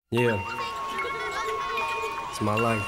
Yeah, it's my life.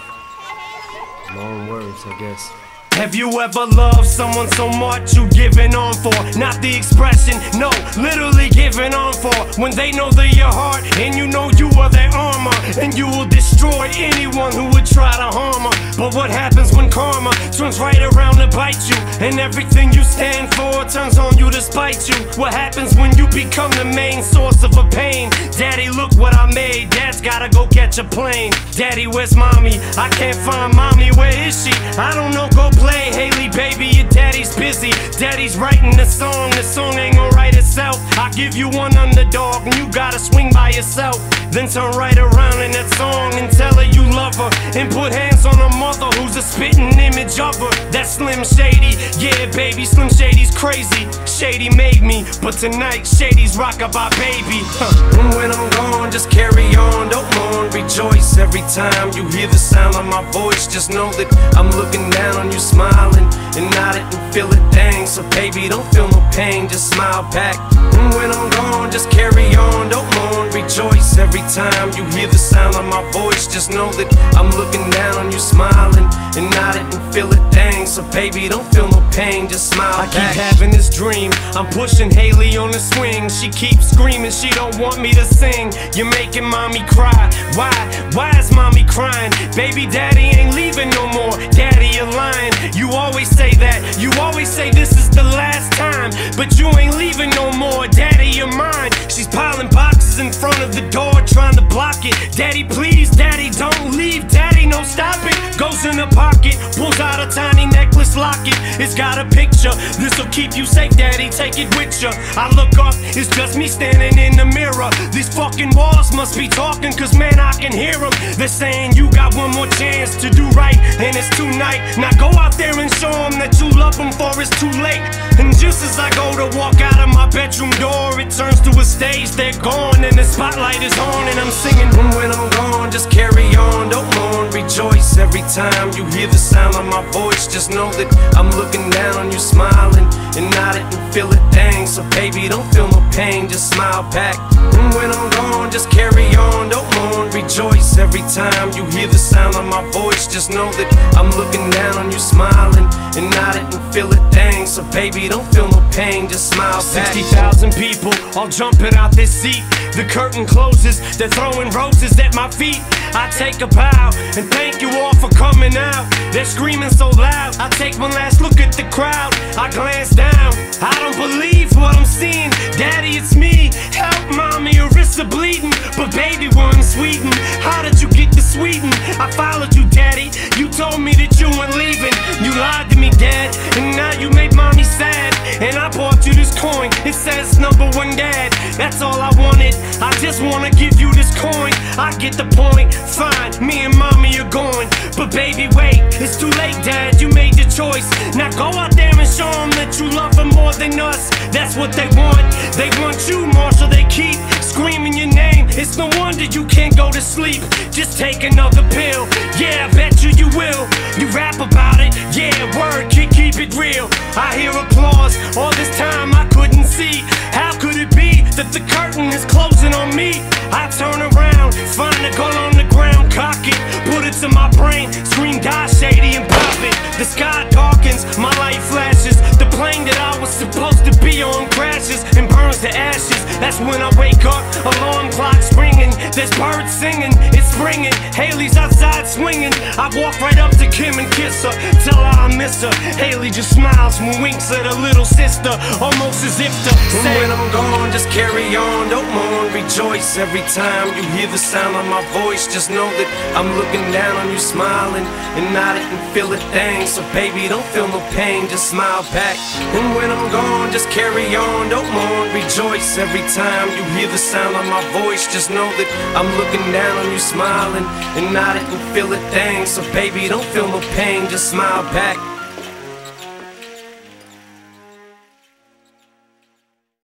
My own words, I guess. Have you ever loved someone so much you giving on for? Not the expression, no, literally giving on for. When they know they're your heart and you know you are their armor, and you will destroy anyone who would try to harm her. But what happens when karma turns right around to bite you, and everything you stand for turns on you to spite you? What happens when you become the main source of a pain? Daddy, look what I made. Dad's gotta go catch a plane. Daddy, where's mommy? I can't find mommy, where is she? I don't know, go play. Haley, baby, your daddy's busy. Daddy's writing the song ain't gonna write itself. I give you one underdog and you gotta swing by yourself. Then turn right around in that song and tell her you love her, and put hands on her mother who's a spitting image of her. That's Slim Shady, yeah baby, Slim Shady's crazy. Shady made me, but tonight Shady's rock-a-bye baby. And when I'm gone, just carry on, don't mourn, rejoice. Every time you hear the sound of my voice, just know that I'm looking down on you, smiling and nodding and feel it, dang. So baby, don't feel no pain, just smile back. And when I'm gone, just carry on, don't mourn, rejoice. Every time you hear the sound of my voice, just know that I'm looking down on you, smiling and nodding and feel it, dang. So baby, don't feel no pain, just smile back. I keep having this dream, I'm pushing Haley on the swing. She keeps screaming, she don't want me to sing. You're making mommy cry, why? Why is mommy crying? Baby, daddy ain't leaving no more. Daddy, you're lying, you always say that. You always say this is the last time, but you ain't leaving no more. Daddy, you're mine. She's piling boxes in front of the door, trying to block it. Daddy, please, daddy, don't leave. Daddy, no, stop it. Goes in the pocket, pulls out a tiny necklace locket. It's got a picture, this'll keep you safe, daddy, take it with ya. I look up, it's just me standing in the mirror. These fucking walls must be talking, cause man, I can hear them. They're saying you got one more chance to do right, and it's tonight. Now go out there and show them that you love them, for it's too late. And just as I go to walk out of my bedroom door, it turns to a stage, they're gone, and the spotlight is on, and I'm singing. And when I'm gone, just carry on, don't mourn, rejoice. Every time you hear the sound of my voice, just know that I'm looking down on you, smiling and nodding and feel it, dang. So baby, don't feel no pain, just smile back. And when I'm gone, just carry on, don't mourn, rejoice. Every time you hear the sound of my voice, just know that I'm looking down on you, smiling and nodding and feel it, dang. So baby, don't feel no pain, just smile back. 60,000 people all jumping out this seat. The curtain closes, they're throwing roses at my feet. I take a bow and thank you all for coming out. They're screaming so loud, I take one last look at the crowd. I glance down, I don't believe what I'm seeing. Daddy, it's me, help mommy, her wrists are bleeding. But baby, we're in Sweden, how did you get to Sweden? I followed you, daddy, you told me that you weren't leaving. You lied to me, dad, and now you made mommy sad. And I bought you this coin, it says #1 dad. That's all I wanted, I just wanna give you this coin. I get the point, fine, me and mommy are going. But baby, wait, it's too late, dad, you made your choice. Now go out there and show them that you love them more than us. That's what they want you, Marshall, they keep screaming your name. It's no wonder you can't go to sleep, just take another pill. Yeah, I bet you will, you rap about it, yeah, word, keep it real. I hear applause, all this time I couldn't see. How could it be that the curtain is closing on me? I turn around, find a gun on the ground, cock it, put it to my brain, scream die Shady and pop it. The sky darkens, my light flashes, the plane that I was supposed to be on crashes and burns to ashes. That's when I wake up, alarm clock's ringing, there's birds singing, it's springing, Haley's outside swinging. I walk right up to Kim and kiss her, tell her I miss her. Haley just smiles and winks at her little sister, almost as if to say, when I'm gone, just carry on, don't mourn, rejoice. Every time you hear the sound of my voice, just know that I'm looking down on you, smiling and nodding and feel it, dang. So baby, don't feel no pain, just smile back. And when I'm gone, just carry on, don't mourn, rejoice. Every time you hear the sound of my voice, just know that I'm looking down on you, smiling and nodding and feel it, dang. So baby, don't feel no pain, just smile back.